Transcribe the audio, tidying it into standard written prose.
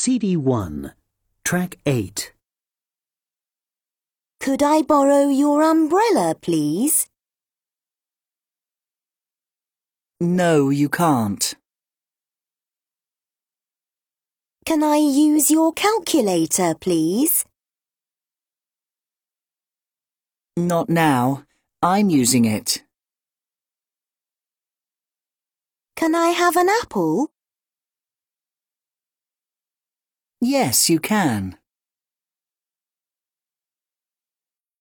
CD1, Track 8. Could I borrow your umbrella, please? No, you can't. Can I use your calculator, please? Not now. I'm using it. Can I have an apple? Yes, you can.